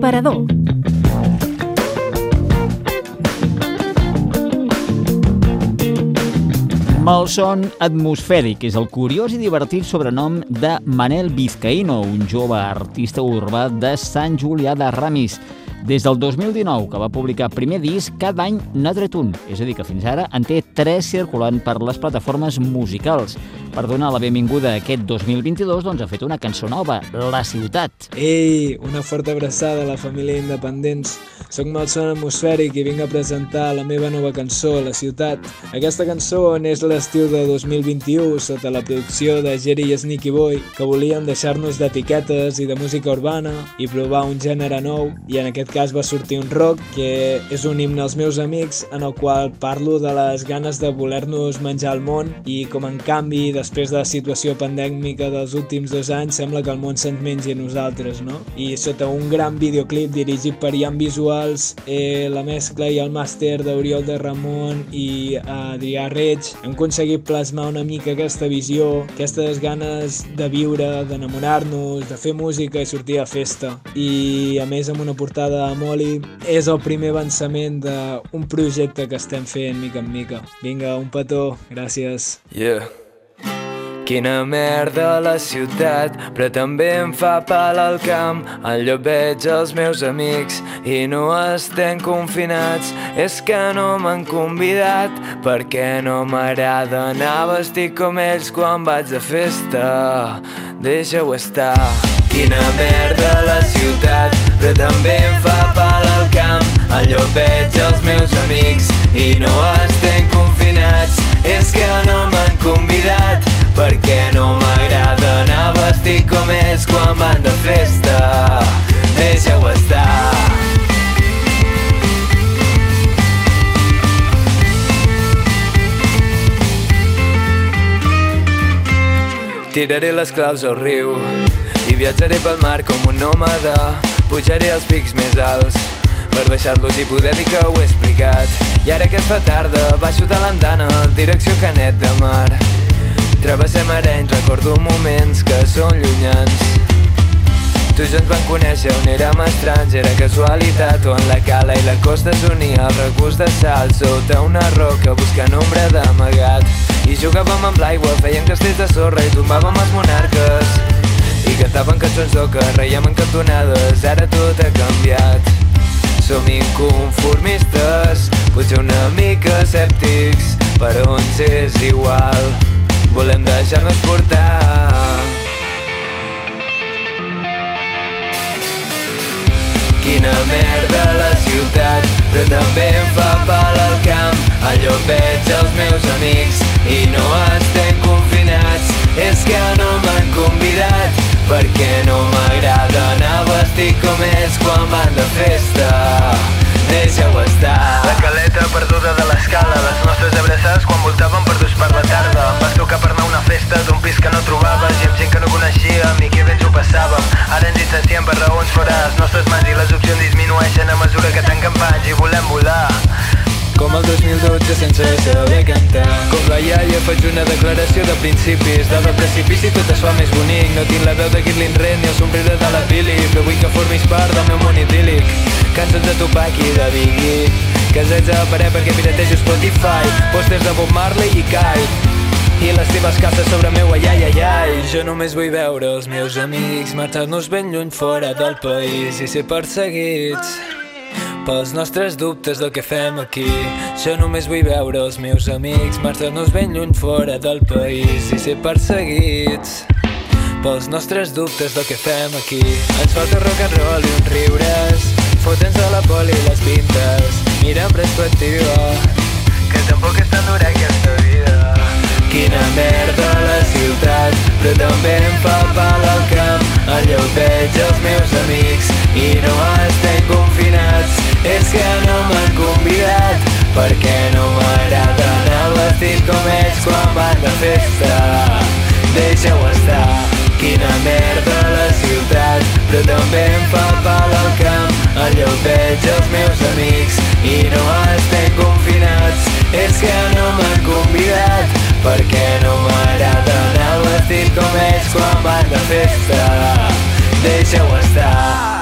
L'aparador. Malson atmosfèric és el curiós i divertit sobrenom de Manel Vizcaíno, un jove artista urbà de Sant Julià de Ramis. Des del 2019, que va publicar primer disc, cada any n'ha tret un, és a dir, que fins ara en té 3 circulant per les plataformes musicals. Per donar la benvinguda a aquest 2022, doncs ha fet una cançó nova, La Ciutat. Ei, una forta abraçada a la família Independents. Soc Malson Atmosfèric i vinc a presentar la meva nova cançó, La Ciutat. Aquesta cançó neix l'estiu de 2021 sota la producció de Jerry i Sneaky Boy, que volien deixar-nos d'etiquetes i de música urbana i provar un gènere nou, i en aquest cas va sortir un rock que és un himne als meus amics en el qual parlo de les ganes de voler-nos menjar el món i com en canvi, després de la situació pandèmica dels últims 2 anys, sembla que el món se'ns mengi a nosaltres, no? I sota un gran videoclip dirigit per Ian Visuals, la mescla i el màster d'Oriol de Ramon i Adrià Reig, hem aconseguit plasmar una mica aquesta visió, aquestes ganes de viure, d'enamorar-nos, de fer música i sortir a festa. I a més amb una portada de Molly, és el primer avançament d'un projecte que estem fent mica en mica. Vinga, un petó, gràcies. Yeah. Quina merda la ciutat, però també em fa pal al camp. Allò veig els meus amics i no estem confinats. És que no m'han convidat perquè no m'agrada anar vestit com ells quan vaig de festa. Deixa-ho estar. Quina merda la ciutat, però també em fa pal al camp. Allò veig els meus amics i no estem confinats. És que no m'han convidat perquè no m'agrada anar vestit com ells quan van de festa. Deixa-ho estar. Tiraré les claus al riu i viatjaré pel mar com un nòmada. Pujaré als pics més alts per baixar-los i poder dir que ho he explicat. I ara que es fa tarda, baixo de l'andana, direcció Canet de Mar. Travessem Arenys, recordo moments que són llunyans. Tu ja ens vam conèixer on érem estranys, era casualitat o en la cala i la costa s'unia al regust de sal sota una roca buscant ombra d'amagat. I jugàvem amb l'aigua, fèiem castells de sorra i tombàvem els monarques. I cantàvem cançons d'oca, reiem en cantonades, ara tot ha canviat. Som inconformistes, potser una mica escèptics, però ens és igual, volem deixar-nos portar. Quina merda la ciutat, però també em fa pal al camp. Allò veig els meus amics i no estem confinats. És que no m'han convidat perquè no m'agrada anar vestit com ells quan van de festa. Deixa-ho estar. La caleta perduda de l'escala, les nostres abraçades quan voltàvem perdus per la tarda. Em vas trucar per anar a una festa d'un pis que no trobaves i amb gent que no coneixíem i que bé ens ho passàvem. Ara ens insistiem per raons fora de les nostres mans i les opcions disminueixen a mesura que tanquen panys i volem volar. Com el 2012 sense saber cantar. Com la iaia faig una declaració de principis. Dalt del precipici tot es fa més bonic. No tinc la veu de Guitlin Ren ni el somriure de la Billy, però vull que formis part del meu món idíl·lic. Cançons de Tupac i de Biggie, casets a parer perquè piratejo Spotify, pòsters de Bob Marley i Kai i les teves cartes sobre meu ai ai ai ai. Jo només vull veure els meus amics marxar-nos ben lluny fora del país i ser perseguits pels nostres dubtes del que fem aquí. Jo només vull veure els meus amics marxar-nos ben lluny fora del país i ser perseguits pels nostres dubtes del que fem aquí. Ens falta rock and roll i uns riures, fotens a la poli i les pintes, mira amb perspectiva que tampoc és tan dura aquesta vida. Quina merda la ciutat, però també em fa pal al camp. Allò veig els meus amics i no estem confinats. És que no m'han convidat perquè no m'agrada anar vestit com ells quan van de festa. Deixa-ho estar. Quina merda la ciutat, però també em fa pal al camp. Allò veig els meus amics i no estem confinats. És que no m'han convidat perquè no m'agrada anar vestit com ells quan van de festa. Deixa-ho estar.